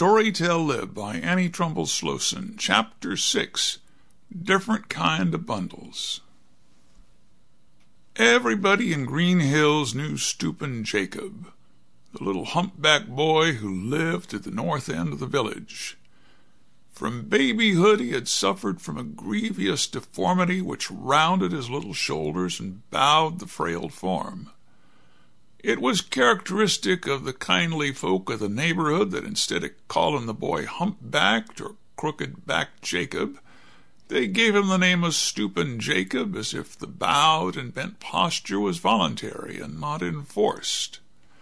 Storytell Lib by Annie Trumbull Slossen, Chapter 6, Different Kind of Bundles. Everybody in Green Hills knew Stoopin' Jacob, the little humpback boy who lived at the north end of the village. From babyhood he had suffered from a grievous deformity which rounded his little shoulders and bowed the frail form. It was characteristic of the kindly folk of the neighborhood that instead of calling the boy humpbacked or crooked-backed Jacob, they gave him the name of Stoopin' Jacob, as if the bowed and bent posture was voluntary and not enforced.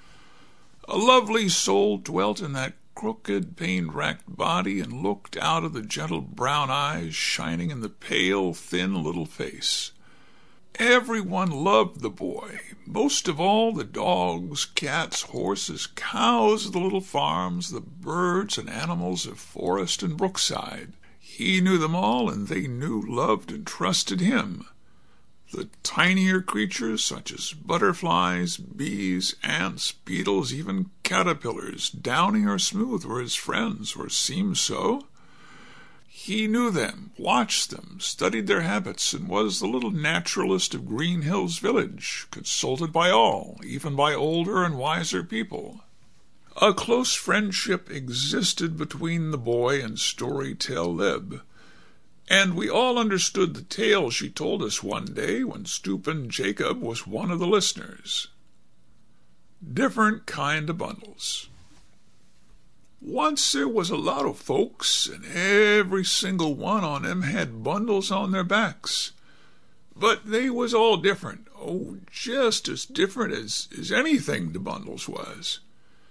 A lovely soul dwelt in that crooked, pain-racked body and looked out of the gentle brown eyes shining in the pale, thin little face. Everyone loved the boy, most of all the dogs, cats, horses, cows of the little farms, the birds and animals of forest and brookside. He knew them all, and they knew, loved, and trusted him. The tinier creatures, such as butterflies, bees, ants, beetles, even caterpillars, downy or smooth, were his friends, or seemed so. He knew them, watched them, studied their habits, and was the little naturalist of Green Hills Village, consulted by all, even by older and wiser people. A close friendship existed between the boy and Storytell Lib, and we all understood the tale she told us one day when Stoopin' Jacob was one of the listeners. Different kind of bundles. Once there was a lot of folks, and every single one on 'em had bundles on their backs. But they was all different, just as different as anything the bundles was.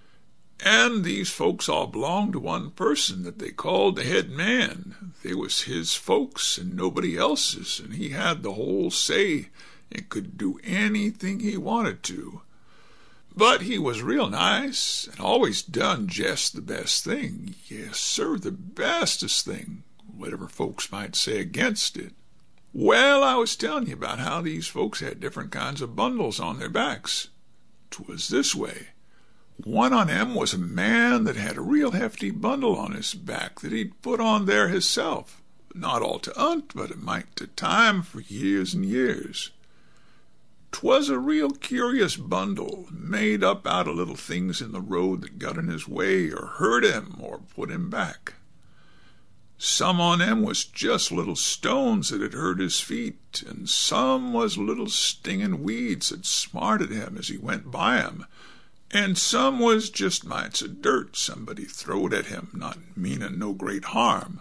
And these folks all belonged to one person that they called the head man. They was his folks and nobody else's, and he had the whole say and could do anything he wanted to. But he was real nice, and always done just the best thing. Yes, sir, the bestest thing, whatever folks might say against it. Well, I was telling you about how these folks had different kinds of bundles on their backs. 'Twas this way. One on 'em was a man that had a real hefty bundle on his back that he'd put on there hisself, not all to unt, but a mite to time for years and years. 'Twas a real curious bundle, made up out of little things in the road that got in his way or hurt him or put him back. Some on 'em was just little stones that had hurt his feet, and some was little stinging weeds that smarted him as he went by 'em, and some was just mites of dirt somebody throwed at him, not meaning no great harm.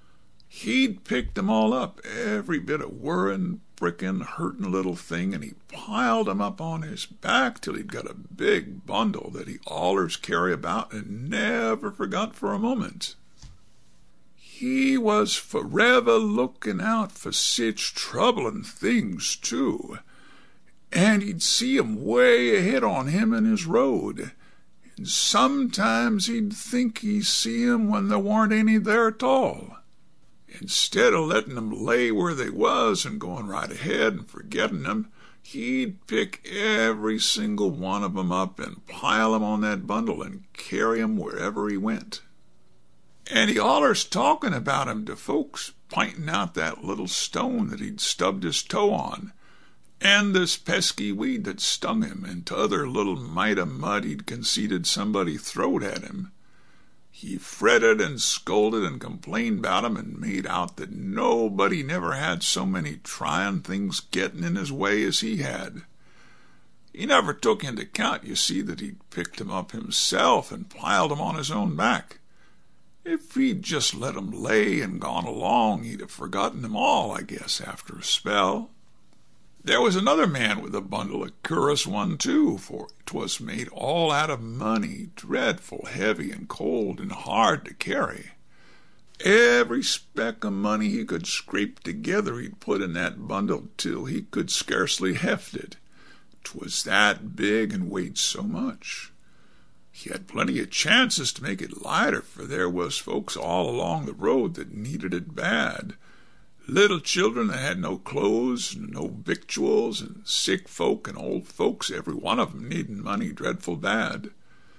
He'd picked 'em all up, every bit of worrin', prickin', hurtin' little thing, and he piled 'em up on his back till he'd got a big bundle that he allers carry about and never forgot for a moment. He was forever looking out for sich troublin' things, too, and he'd see 'em way ahead on him in his road, and sometimes he'd think he see 'em when there warn't any there at all. Instead of letting 'em lay where they was and going right ahead and forgetting 'em, he'd pick every single one of 'em up and pile 'em on that bundle and carry 'em wherever he went. And he allers talking about 'em to folks, p'inting out that little stone that he'd stubbed his toe on, and this pesky weed that stung him, and t'other little mite of mud he'd conceded somebody throwed at him. He fretted and scolded and complained about 'em and made out that nobody never had so many tryin' things getting in his way as he had. He never took into account, you see, that he'd picked 'em up himself and piled 'em on his own back. If he'd just let 'em lay and gone along, he'd have forgotten 'em all, I guess, after a spell. There was another man with a bundle, a cur'ous one, too, for 'twas made all out of money, dreadful heavy and cold and hard to carry. Every speck of money he could scrape together he'd put in that bundle till he could scarcely heft it. 'Twas that big and weighed so much. He had plenty of chances to make it lighter, for there was folks all along the road that needed it bad. Little children that had no clothes and no victuals, and sick folk and old folks, every one of 'em needing money dreadful bad.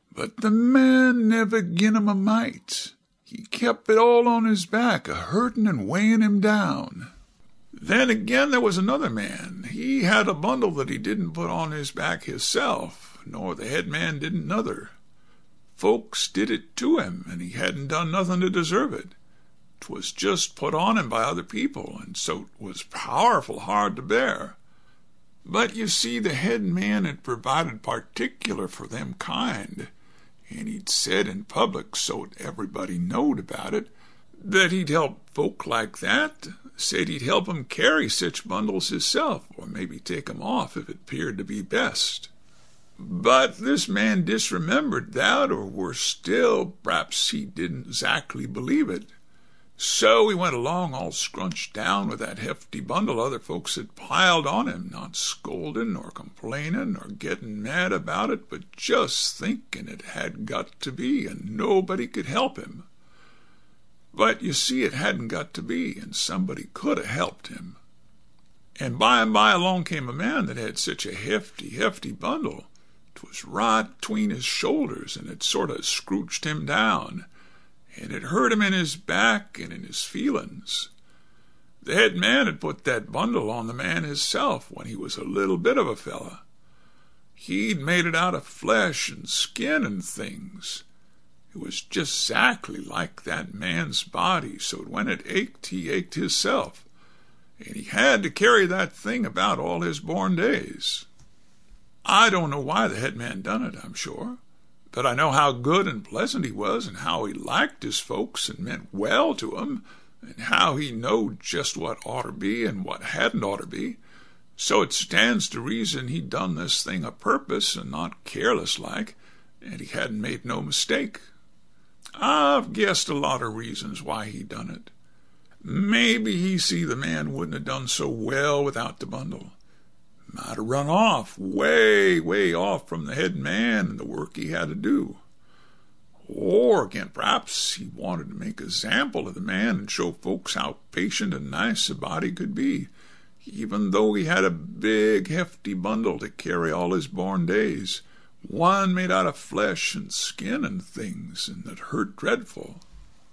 But the man never gin him a mite. He kept it all on his back, a-hurtin' and weighing him down. Then again there was another man. He had a bundle that he didn't put on his back hisself, nor the head man didn't nother. Folks did it to him, and he hadn't done nothing to deserve it. 'Twas just put on him by other people, and so 'twas powerful hard to bear. But you see, the head man had provided particular for them kind, and he'd said in public, so't everybody knowed about it, that he'd help folk like that. Said he'd help 'em carry sich bundles hisself, or maybe take 'em off if it 'peared to be best. But this man disremembered that, or worse still, p'raps he didn't exactly believe it. So he went along all scrunched down with that hefty bundle other folks had piled on him, not scolding or complaining or getting mad about it, but just thinking it had got to be, and nobody could help him. But you see, it hadn't got to be, and somebody could have helped him. And by along came a man that had such a hefty bundle. 'Twas right between his shoulders, and it sort of scrooched him down, and it hurt him in his back and in his feelings. The head man had put that bundle on the man hisself when he was a little bit of a fella. He'd made it out of flesh and skin and things. It was just exactly like that man's body, so when it ached, he ached hisself, and he had to carry that thing about all his born days. I don't know why the head man done it, I'm sure, but I know how good and pleasant he was, and how he liked his folks and meant well to 'em, and how he knowed just what oughter be and what hadn't oughter be. So it stands to reason he done this thing a purpose and not careless like, and he hadn't made no mistake. I've guessed a lot of reasons why he done it. Maybe he see the man wouldn't have done so well without the bundle. Might have run off, way off from the head man and the work he had to do. Or again, perhaps he wanted to make a sample of the man and show folks how patient and nice a body could be, even though he had a big hefty bundle to carry all his born days, one made out of flesh and skin and things, and that hurt dreadful.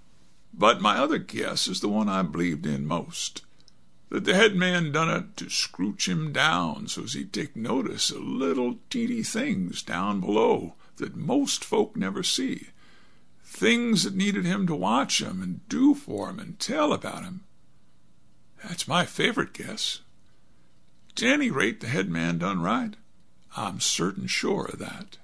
But my other guess is the one I believed in most, that the head man done it to scrooch him down so's he'd take notice of little teeny things down below that most folk never see, things that needed him to watch 'em and do for 'em and tell about 'em. That's my favorite guess. At any rate, the head man done right. I'm certain sure of that.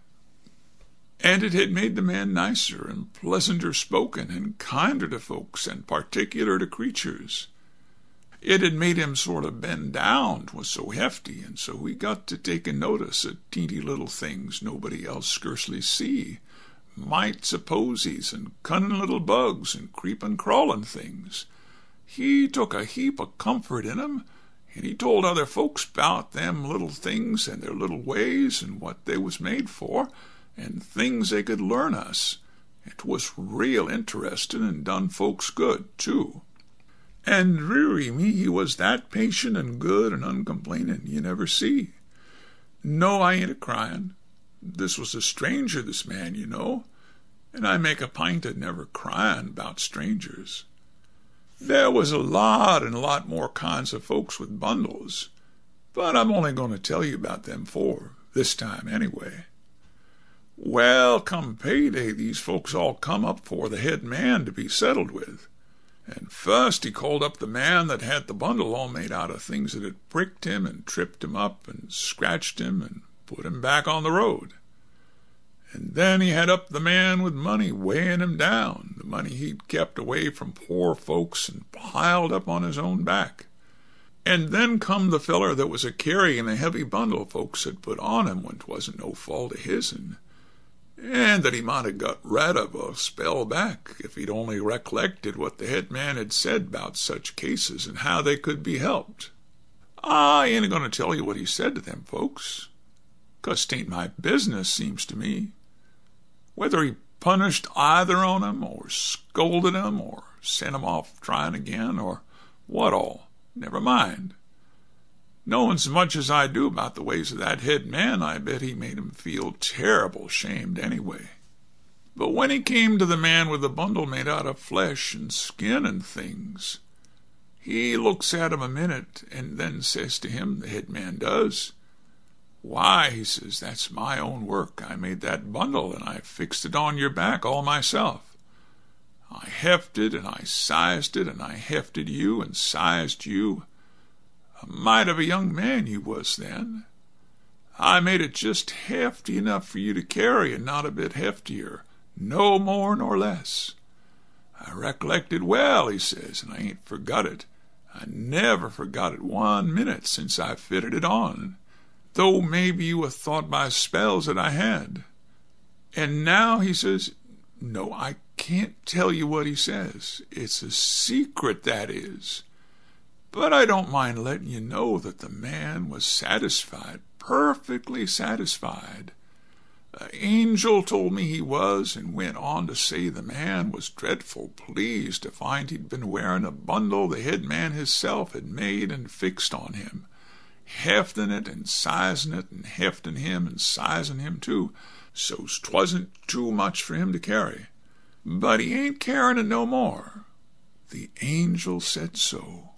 And it had made the man nicer and pleasanter spoken and kinder to folks and particular to creatures. It had made him sort of bend down, 'twas so hefty, and so he got to taking notice of teeny little things nobody else scarcely see, mites of posies and cunning little bugs and creepin' crawlin' things. He took a heap of comfort in 'em, and he told other folks about them little things and their little ways and what they was made for, and things they could learn us. It was real interesting and done folks good, too. And really me, he was that patient and good and uncomplaining you never see. No, I ain't a-crying. This was a stranger, this man, you know, and I make a pint of never crying about strangers. There was a lot more kinds of folks with bundles, but I'm only going to tell you about them four, this time anyway. Well, come payday, these folks all come up for the head man to be settled with. And first he called up the man that had the bundle all made out of things that had pricked him and tripped him up and scratched him and put him back on the road. And then he had up the man with money weighing him down, the money he'd kept away from poor folks and piled up on his own back. And then come the feller that was a-carrying the heavy bundle folks had put on him when 'twasn't no fault of his'n, and that he might have got rid of a spell back if he'd only recollected what the head man had said about such cases and how they could be helped. I ain't going to tell you what he said to them folks, 'cause 'tain't my business, seems to me. Whether he punished either on 'em, or scolded 'em, or sent 'em off trying again, or what all, never mind. Knowing so much as I do about the ways of that head man, I bet he made him feel terrible shamed anyway. But when he came to the man with the bundle made out of flesh and skin and things, he looks at him a minute and then says to him, the head man does, "Why," he says, "that's my own work. I made that bundle and I fixed it on your back all myself. I hefted and I sized it and I hefted you and sized you. A mite of a young man you was then. I made it just hefty enough for you to carry and not a bit heftier, no more nor less. I recollect it well," he says, "and I ain't forgot it. I never forgot it 1 minute since I fitted it on, though maybe you have thought by spells that I had. And now," he says, "no, I can't tell you what he says. It's a secret, that is. But I don't mind letting you know that the man was satisfied, perfectly satisfied. An angel told me he was, and went on to say the man was dreadful pleased to find he'd been wearing a bundle the head man hisself had made and fixed on him, hefting it and sizing it and hefting him and sizing him too, so's 'twasn't too much for him to carry. But he ain't carrying it no more. The angel said so."